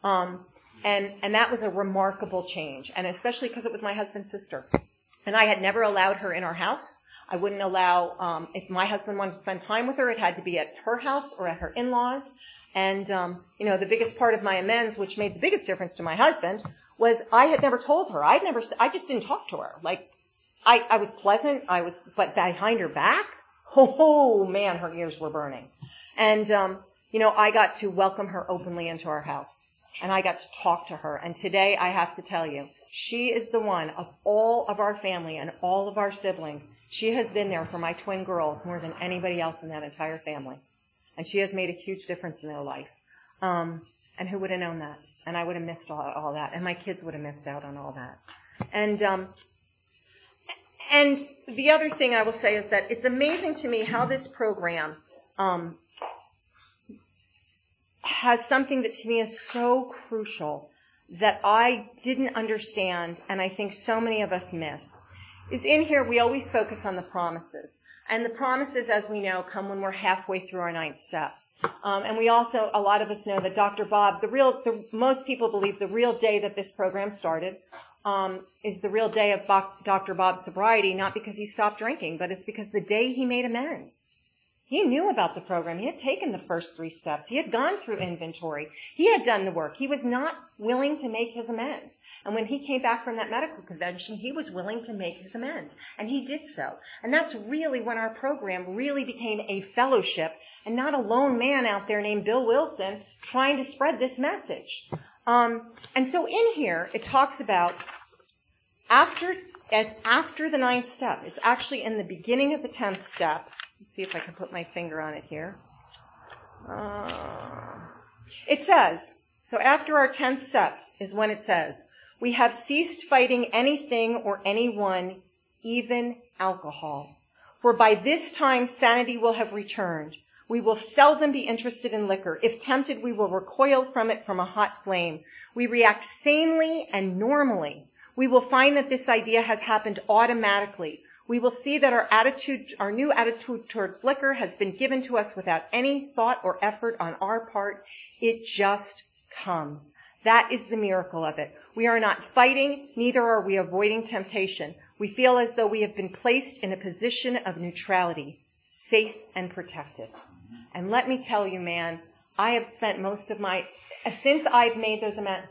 And that was a remarkable change. And especially because it was my husband's sister. And I had never allowed her in our house. I wouldn't allow, if my husband wanted to spend time with her, it had to be at her house or at her in-laws. And, the biggest part of my amends, which made the biggest difference to my husband, was I had never told her. I just didn't talk to her. Like, I was pleasant, but behind her back, oh man, her ears were burning. And, I got to welcome her openly into our house. And I got to talk to her. And today I have to tell you, she is the one of all of our family and all of our siblings. She has been there for my twin girls more than anybody else in that entire family. And she has made a huge difference in their life. And who would have known that? And I would have missed all that. And my kids would have missed out on all that. And the other thing I will say is that it's amazing to me how this program has something that to me is so crucial that I didn't understand, and I think so many of us miss. Is in here we always focus on the promises. And the promises, as we know, come when we're halfway through our 9th step. And we also, a lot of us know that Dr. Bob, most people believe the real day that this program started is the real day of Dr. Bob's sobriety, not because he stopped drinking, but it's because the day he made amends. He knew about the program. He had taken the first 3 steps. He had gone through inventory. He had done the work. He was not willing to make his amends. And when he came back from that medical convention, he was willing to make his amends. And he did so. And that's really when our program really became a fellowship and not a lone man out there named Bill Wilson trying to spread this message. And so in here, it talks about after the 9th step. It's actually in the beginning of the 10th step. Let's see if I can put my finger on it here. It says, so after our 10th step is when it says, we have ceased fighting anything or anyone, even alcohol. For by this time sanity will have returned. We will seldom be interested in liquor. If tempted, we will recoil from it from a hot flame. We react sanely and normally. We will find that this idea has happened automatically. We will see that our new attitude towards liquor has been given to us without any thought or effort on our part. It just comes. That is the miracle of it. We are not fighting, neither are we avoiding temptation. We feel as though we have been placed in a position of neutrality, safe and protected. And let me tell you, man, I have spent since I've made those amends,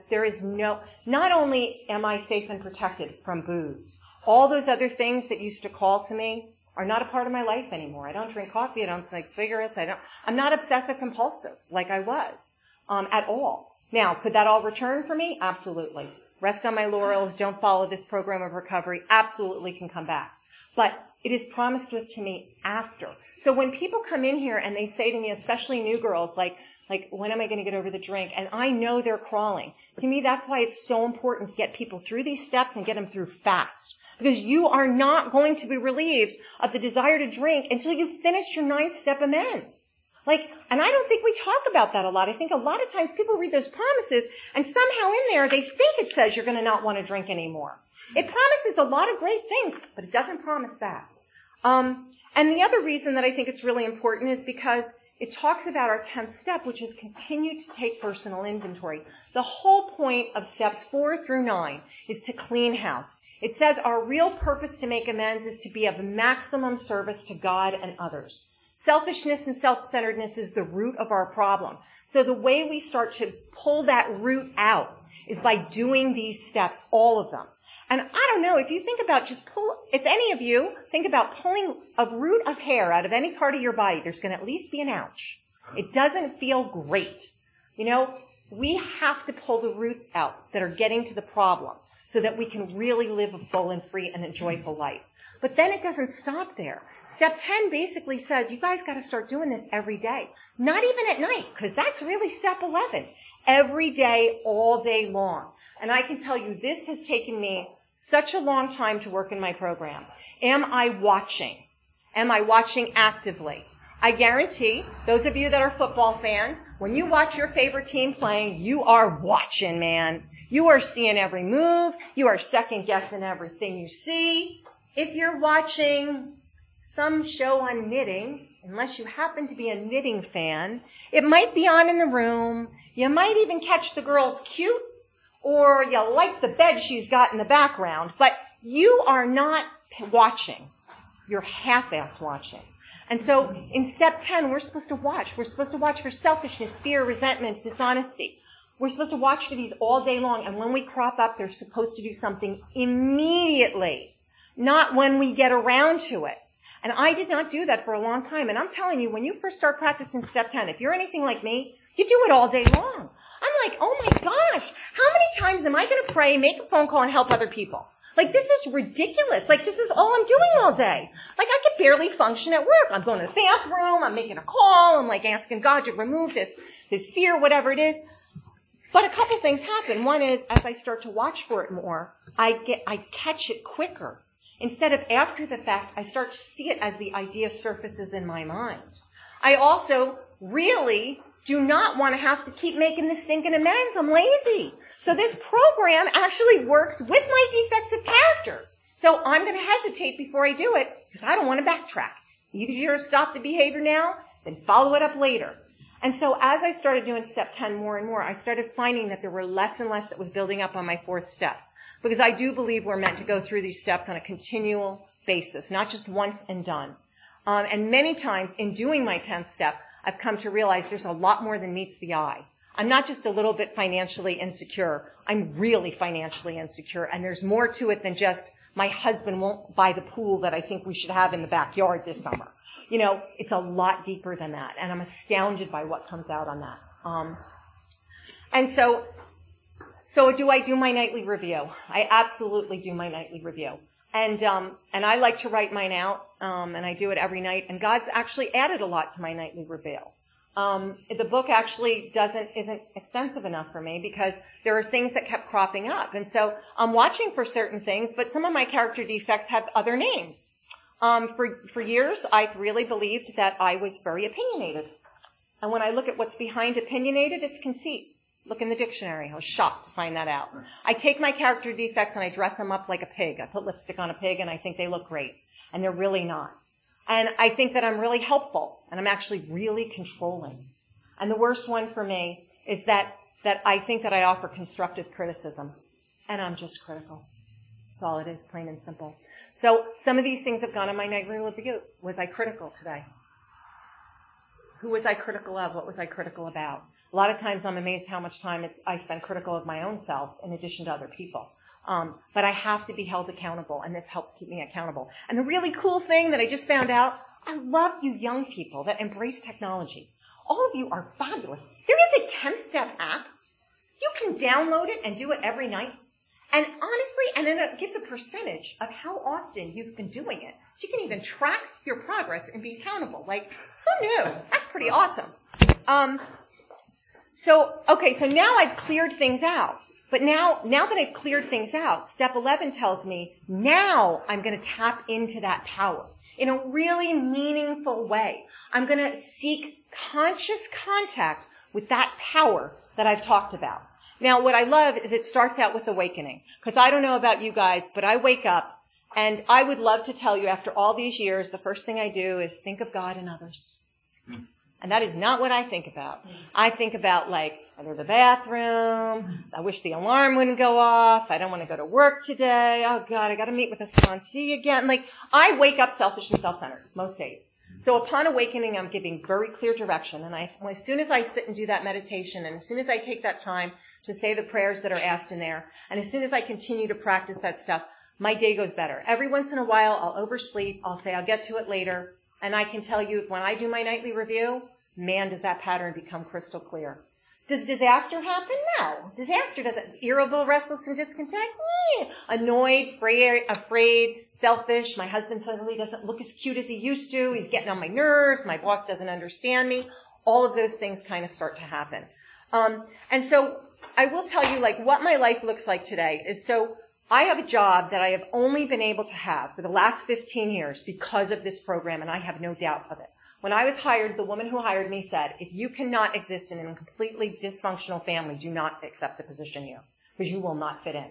not only am I safe and protected from booze, all those other things that used to call to me are not a part of my life anymore. I don't drink coffee. I don't smoke cigarettes. I'm not obsessive compulsive like I was, at all. Now, could that all return for me? Absolutely. Rest on my laurels, don't follow this program of recovery, absolutely can come back. But it is promised to me after. So when people come in here and they say to me, especially new girls, like, when am I going to get over the drink? And I know they're crawling. To me, that's why it's so important to get people through these steps and get them through fast. Because you are not going to be relieved of the desire to drink until you've finished your 9th step amends. And I don't think we talk about that a lot. I think a lot of times people read those promises and somehow in there they think it says you're going to not want to drink anymore. It promises a lot of great things, but it doesn't promise that. And the other reason that I think it's really important is because it talks about our 10th step, which is continue to take personal inventory. The whole point of steps 4 through 9 is to clean house. It says our real purpose to make amends is to be of maximum service to God and others. Selfishness and self-centeredness is the root of our problem. So the way we start to pull that root out is by doing these steps, all of them. And I don't know, if you think about if any of you think about pulling a root of hair out of any part of your body, there's going to at least be an ouch. It doesn't feel great. We have to pull the roots out that are getting to the problem so that we can really live a full and free and a joyful life. But then it doesn't stop there. Step 10 basically says you guys got to start doing this every day. Not even at night, because that's really step 11. Every day, all day long. And I can tell you, this has taken me such a long time to work in my program. Am I watching? Am I watching actively? I guarantee, those of you that are football fans, when you watch your favorite team playing, you are watching, man. You are seeing every move. You are second-guessing everything you see. If you're watching some show on knitting, unless you happen to be a knitting fan, it might be on in the room. You might even catch the girl's cute, or you like the bed she's got in the background, but you are not watching. You're half-ass watching. And so in step 10, we're supposed to watch. We're supposed to watch for selfishness, fear, resentment, dishonesty. We're supposed to watch for these all day long, and when we crop up, they're supposed to do something immediately, not when we get around to it. And I did not do that for a long time. And I'm telling you, when you first start practicing step 10, if you're anything like me, you do it all day long. I'm like, oh my gosh, how many times am I going to pray, make a phone call, and help other people? Like, this is ridiculous. Like, this is all I'm doing all day. Like, I could barely function at work. I'm going to the bathroom, I'm making a call, I'm like asking God to remove this fear, whatever it is. But a couple things happen. One is, as I start to watch for it more, I catch it quicker. Instead of after the fact, I start to see it as the idea surfaces in my mind. I also really do not want to have to keep making the stinking amends. I'm lazy. So this program actually works with my defects of character. So I'm going to hesitate before I do it because I don't want to backtrack. Easier to stop the behavior now than follow it up later. And so as I started doing step 10 more and more, I started finding that there were less and less that was building up on my fourth step. Because I do believe we're meant to go through these steps on a continual basis, not just once and done. And many times in doing my 10th step, I've come to realize there's a lot more than meets the eye. I'm not just a little bit financially insecure. I'm really financially insecure. And there's more to it than just my husband won't buy the pool that I think we should have in the backyard this summer. You know, it's a lot deeper than that. And I'm astounded by what comes out on that. And so do I do my nightly review? I absolutely do my nightly review. And I like to write mine out, and I do it every night. And God's actually added a lot to my nightly review. The book actually isn't extensive enough for me because there are things that kept cropping up. And so I'm watching for certain things, but some of my character defects have other names. For years, I really believed that I was very opinionated. And when I look at what's behind opinionated, it's conceit. Look in the dictionary. I was shocked to find that out. I take my character defects and I dress them up like a pig. I put lipstick on a pig and I think they look great. And they're really not. And I think that I'm really helpful. And I'm actually really controlling. And the worst one for me is that I think that I offer constructive criticism. And I'm just critical. That's all it is, plain and simple. So some of these things have gone on my nightly review. Was I critical today? Who was I critical of? What was I critical about? A lot of times I'm amazed how much time I spend critical of my own self in addition to other people. But I have to be held accountable, and this helps keep me accountable. And the really cool thing that I just found out, I love you young people that embrace technology. All of you are fabulous. There is a 10-step app. You can download it and do it every night. And honestly, and then it gives a percentage of how often you've been doing it. So you can even track your progress and be accountable. Like, who knew? That's pretty awesome. So now I've cleared things out. But now that I've cleared things out, step 11 tells me now I'm going to tap into that power in a really meaningful way. I'm going to seek conscious contact with that power that I've talked about. Now, what I love is it starts out with awakening. Because I don't know about you guys, but I wake up and I would love to tell you after all these years, the first thing I do is think of God and others. And that is not what I think about. I think about, like, I go to the bathroom. I wish the alarm wouldn't go off. I don't want to go to work today. Oh, God, I got to meet with a sponsee again. Like, I wake up selfish and self-centered most days. So upon awakening, I'm giving very clear direction. And as soon as I sit and do that meditation, and as soon as I take that time to say the prayers that are asked in there, and as soon as I continue to practice that stuff, my day goes better. Every once in a while, I'll oversleep. I'll say I'll get to it later. And I can tell you, when I do my nightly review, man, does that pattern become crystal clear. Does disaster happen? No. Disaster doesn't. Irritable, restless, and discontent? Annoyed, afraid, selfish. My husband suddenly doesn't look as cute as he used to. He's getting on my nerves. My boss doesn't understand me. All of those things kind of start to happen. And so I will tell you, like, what my life looks like today is, so I have a job that I have only been able to have for the last 15 years because of this program, and I have no doubt of it. When I was hired, the woman who hired me said, if you cannot exist in a completely dysfunctional family, do not accept the position here, because you will not fit in,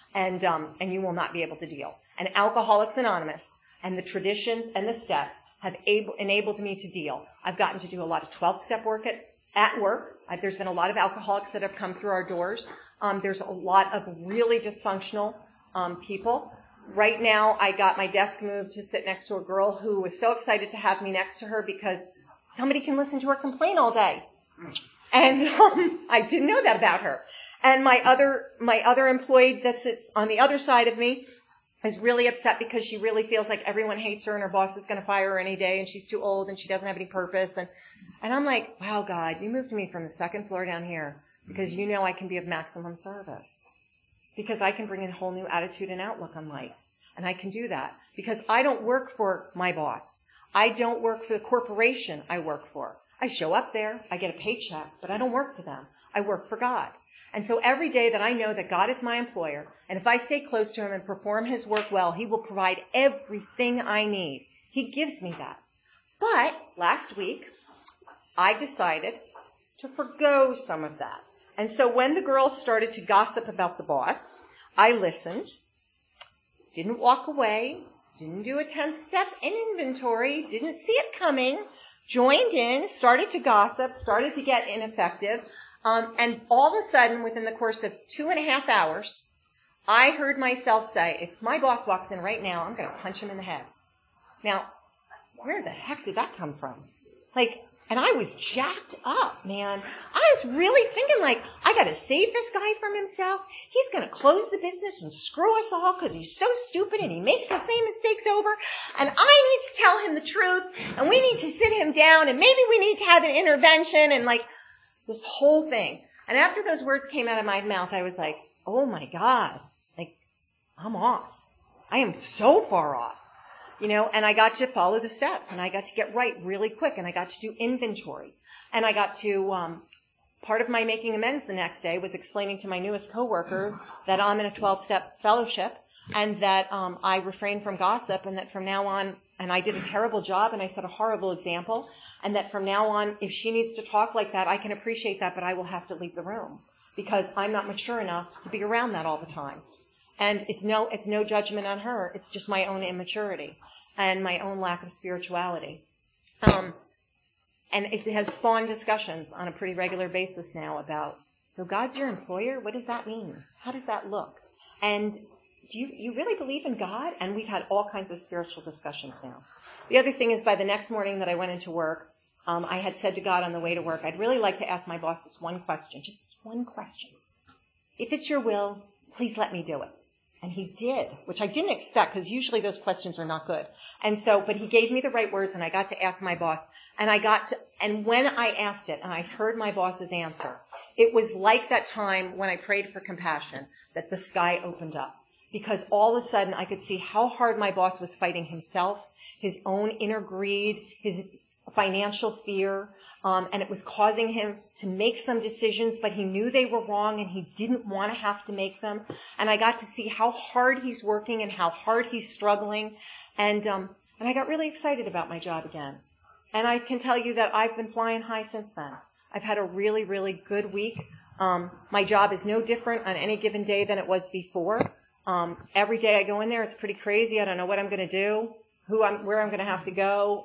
and you will not be able to deal. And Alcoholics Anonymous and the traditions and the steps have enabled me to deal. I've gotten to do a lot of 12-step work at work. There's been a lot of alcoholics that have come through our doors. There's a lot of really dysfunctional people. Right now, I got my desk moved to sit next to a girl who was so excited to have me next to her because somebody can listen to her complain all day. And I didn't know that about her. And my other employee that sits on the other side of me is really upset because she really feels like everyone hates her and her boss is going to fire her any day and she's too old and she doesn't have any purpose. And I'm like, wow, God, you moved me from the second floor down here because you know I can be of maximum service. because I can bring in a whole new attitude and outlook on life. And I can do that because I don't work for my boss. I don't work for the corporation I work for. I show up there, I get a paycheck, but I don't work for them. I work for God. And so every day that I know that God is my employer, and if I stay close to him and perform his work well, he will provide everything I need. He gives me that. But last week, I decided to forgo some of that. And so when the girls started to gossip about the boss, I listened, didn't walk away, didn't do a 10-step inventory, didn't see it coming, joined in, started to gossip, started to get ineffective, and all of a sudden, within the course of 2.5 hours, I heard myself say, if my boss walks in right now, I'm going to punch him in the head. Now, where the heck did that come from? And I was jacked up, man. I was really thinking, I got to save this guy from himself. He's going to close the business and screw us all because he's so stupid and he makes the same mistakes over. And I need to tell him the truth, and we need to sit him down, and maybe we need to have an intervention, and this whole thing. And after those words came out of my mouth, I was like, oh my God, I'm off. I am so far off. And I got to follow the steps, and I got to get right really quick, and I got to do inventory. And I got to, part of my making amends the next day was explaining to my newest coworker that I'm in a 12-step fellowship, and that I refrain from gossip, and that from now on, and I did a terrible job, and I set a horrible example, and that from now on, if she needs to talk like that, I can appreciate that, but I will have to leave the room, because I'm not mature enough to be around that all the time. And it's no judgment on her. It's just my own immaturity and my own lack of spirituality. And it has spawned discussions on a pretty regular basis now about, so God's your employer? What does that mean? How does that look? And do you really believe in God? And we've had all kinds of spiritual discussions now. The other thing is, by the next morning that I went into work, I had said to God on the way to work, I'd really like to ask my boss this one question, just one question. If it's your will, please let me do it. And he did, which I didn't expect, because usually those questions are not good. But he gave me the right words, and I got to ask my boss. And when I asked it, and I heard my boss's answer, it was like that time when I prayed for compassion, that the sky opened up. Because all of a sudden I could see how hard my boss was fighting himself, his own inner greed, his financial fear, and it was causing him to make some decisions, but he knew they were wrong and he didn't want to have to make them. And I got to see how hard he's working and how hard he's struggling. And I got really excited about my job again. And I can tell you that I've been flying high since then. I've had a really, really good week. My job is no different on any given day than it was before. Every day I go in there, it's pretty crazy. I don't know what I'm going to do, where I'm going to have to go.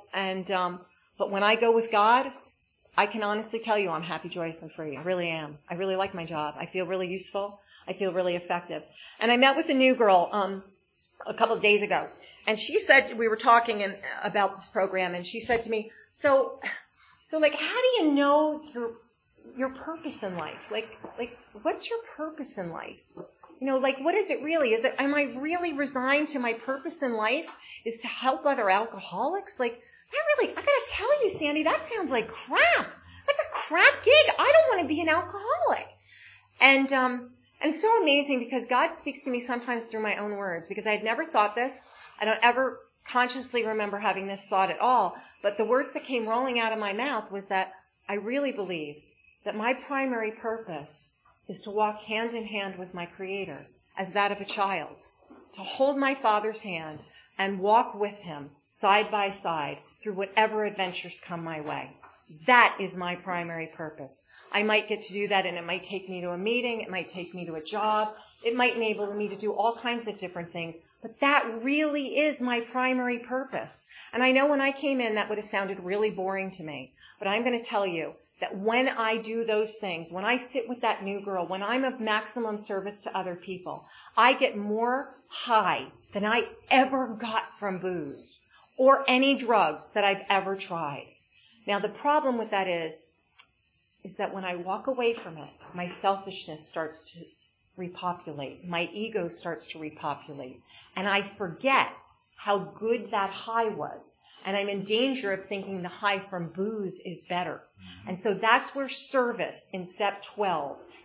But when I go with God, I can honestly tell you I'm happy, joyous, and free. I really am. I really like my job. I feel really useful. I feel really effective. And I met with a new girl a couple of days ago, and she said, we were talking about this program, and she said to me, so how do you know your purpose in life? What's your purpose in life? What is it really? Am I really resigned to my purpose in life is to help other alcoholics? I gotta tell you, Sandy, that sounds like crap. That's a crap gig. I don't want to be an alcoholic. And it's so amazing because God speaks to me sometimes through my own words, because I had never thought this. I don't ever consciously remember having this thought at all. But the words that came rolling out of my mouth was that I really believe that my primary purpose is to walk hand in hand with my Creator as that of a child, to hold my Father's hand and walk with Him side by side through whatever adventures come my way. That is my primary purpose. I might get to do that, and it might take me to a meeting, it might take me to a job, it might enable me to do all kinds of different things, but that really is my primary purpose. And I know when I came in, that would have sounded really boring to me, but I'm going to tell you that when I do those things, when I sit with that new girl, when I'm of maximum service to other people, I get more high than I ever got from booze or any drugs that I've ever tried. Now, the problem with that is that when I walk away from it, my selfishness starts to repopulate. My ego starts to repopulate. And I forget how good that high was. And I'm in danger of thinking the high from booze is better. And so that's where service in step 12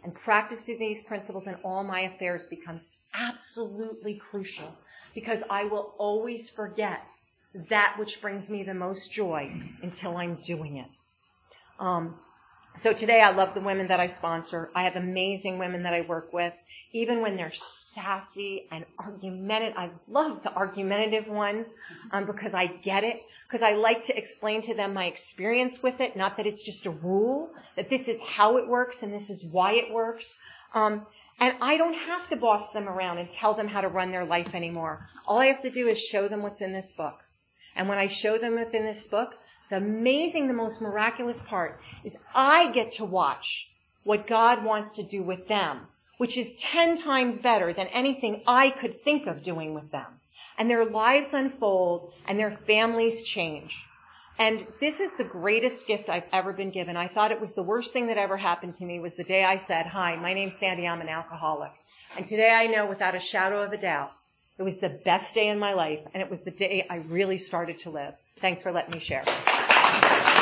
And practicing these principles in all my affairs becomes absolutely crucial, because I will always forget that which brings me the most joy until I'm doing it. So today I love the women that I sponsor. I have amazing women that I work with, even when they're sassy and argumentative. I love the argumentative ones because I get it, because I like to explain to them my experience with it, not that it's just a rule, that this is how it works and this is why it works. And I don't have to boss them around and tell them how to run their life anymore. All I have to do is show them what's in this book. And when I show them what's in this book, the most miraculous part is I get to watch what God wants to do with them, which is 10 times better than anything I could think of doing with them. And their lives unfold and their families change. And this is the greatest gift I've ever been given. I thought it was the worst thing that ever happened to me was the day I said, "Hi, my name's Sandy, I'm an alcoholic." And today I know without a shadow of a doubt, it was the best day in my life, and it was the day I really started to live. Thanks for letting me share.